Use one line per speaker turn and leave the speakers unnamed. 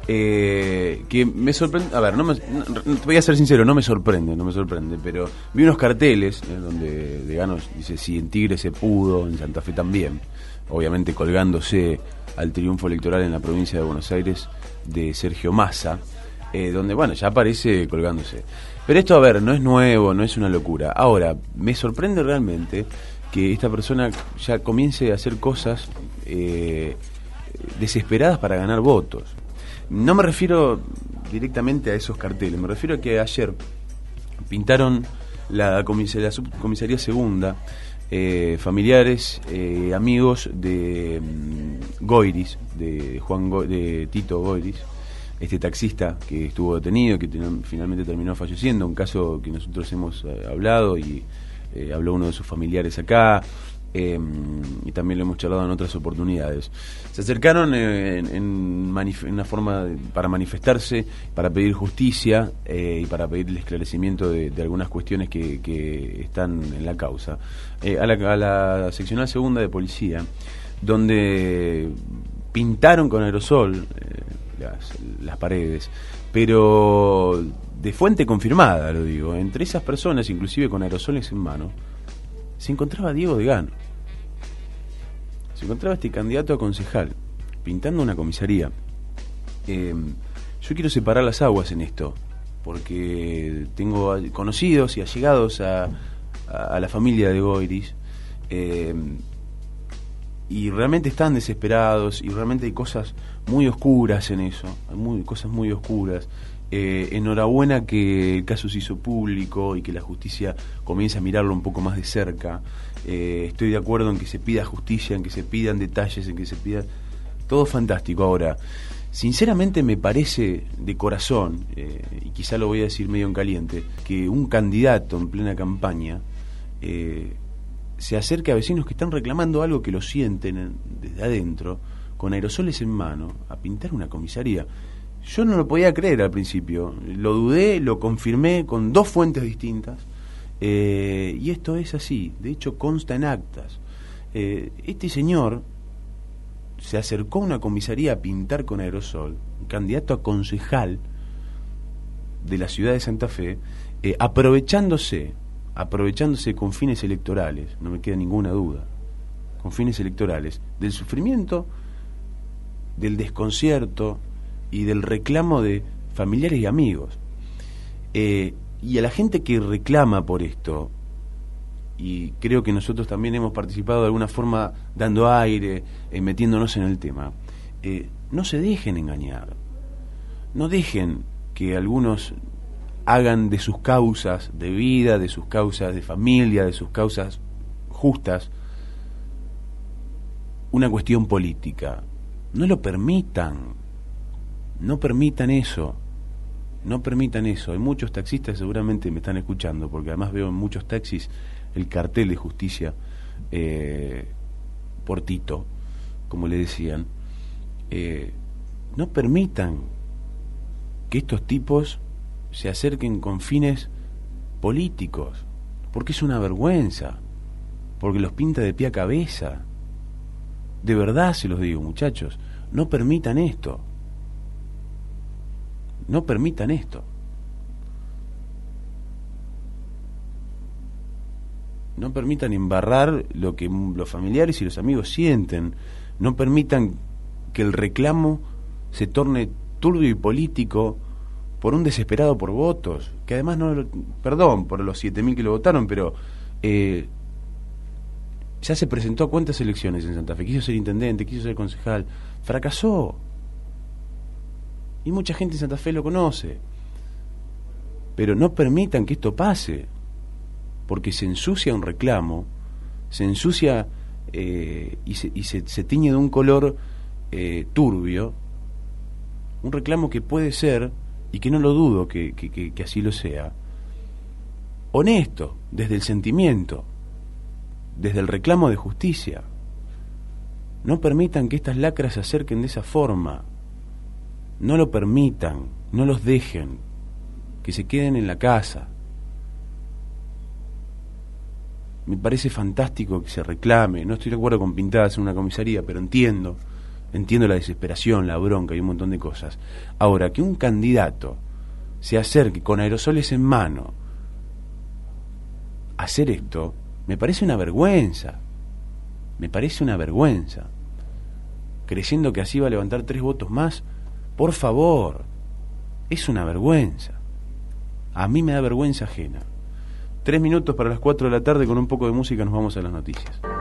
que me sorprende. A ver, te voy a ser sincero, no me sorprende, pero vi unos carteles donde Deganos dice: si en Tigre se pudo, en Santa Fe también, obviamente colgándose al triunfo electoral en la provincia de Buenos Aires de Sergio Massa, donde, bueno, ya aparece colgándose. Pero esto, a ver, no es nuevo, no es una locura. Ahora, me sorprende realmente que esta persona ya comience a hacer cosas desesperadas para ganar votos. No me refiero directamente a esos carteles, me refiero a que ayer pintaron la subcomisaría segunda, familiares, amigos de Goiris, de Tito Goiris, este taxista que estuvo detenido, que finalmente terminó falleciendo, un caso que nosotros hemos hablado y habló uno de sus familiares acá, y también lo hemos charlado en otras oportunidades. Se acercaron en una forma para manifestarse, para pedir justicia y para pedir el esclarecimiento de algunas cuestiones que están en la causa. A la seccional segunda de policía, donde pintaron con aerosol las paredes, pero de fuente confirmada, lo digo. Entre esas personas, inclusive con aerosoles en mano, se encontraba Diego Degano. Se encontraba este candidato a concejal pintando una comisaría. Yo quiero separar las aguas en esto, porque tengo conocidos y allegados a la familia de Goiris, y realmente están desesperados, y realmente hay cosas muy oscuras en eso, cosas muy oscuras. Enhorabuena que el caso se hizo público y que la justicia comience a mirarlo un poco más de cerca. Estoy de acuerdo en que se pida justicia, en que se pidan detalles, en que se pida... Todo fantástico. Ahora, sinceramente me parece de corazón, y quizá lo voy a decir medio en caliente, que un candidato en plena campaña se acerque a vecinos que están reclamando algo que lo sienten desde adentro, con aerosoles en mano, a pintar una comisaría. Yo no lo podía creer al principio, lo dudé, lo confirmé con 2 fuentes distintas, y esto es así, de hecho consta en actas. Este señor se acercó a una comisaría a pintar con aerosol, candidato a concejal de la ciudad de Santa Fe, aprovechándose con fines electorales, no me queda ninguna duda, con fines electorales, del sufrimiento, del desconcierto y del reclamo de familiares y amigos. Y a la gente que reclama por esto, y creo que nosotros también hemos participado de alguna forma dando aire, metiéndonos en el tema, no se dejen engañar, no dejen que algunos hagan de sus causas de vida, de sus causas de familia, de sus causas justas, una cuestión política. No lo permitan, no permitan eso, no permitan eso. Hay muchos taxistas, seguramente me están escuchando, porque además veo en muchos taxis el cartel de justicia por Tito, como le decían. No permitan que estos tipos se acerquen con fines políticos, porque es una vergüenza, porque los pinta de pie a cabeza. De verdad se los digo, muchachos, no permitan esto. No permitan esto. No permitan embarrar lo que los familiares y los amigos sienten. No permitan que el reclamo se torne turbio y político por un desesperado por votos, que además perdón por los 7.000 que lo votaron, pero ya se presentó a cuántas elecciones en Santa Fe, quiso ser intendente, quiso ser concejal, fracasó. Y mucha gente en Santa Fe lo conoce. Pero no permitan que esto pase, porque se ensucia un reclamo, se ensucia y se tiñe de un color turbio, un reclamo que puede ser, y que no lo dudo que así lo sea, honesto, desde el sentimiento, desde el reclamo de justicia. No permitan que estas lacras se acerquen de esa forma. No lo permitan, no los dejen, que se queden en la casa. Me parece fantástico que se reclame. No estoy de acuerdo con pintadas en una comisaría, pero entiendo entiendo la desesperación, la bronca y un montón de cosas. Ahora, que un candidato se acerque con aerosoles en mano a hacer esto, me parece una vergüenza. Me parece una vergüenza. Creyendo que así va a levantar 3 votos más, por favor, es una vergüenza. A mí me da vergüenza ajena. 3 minutos para las 4 de la tarde, con un poco de música nos vamos a las noticias.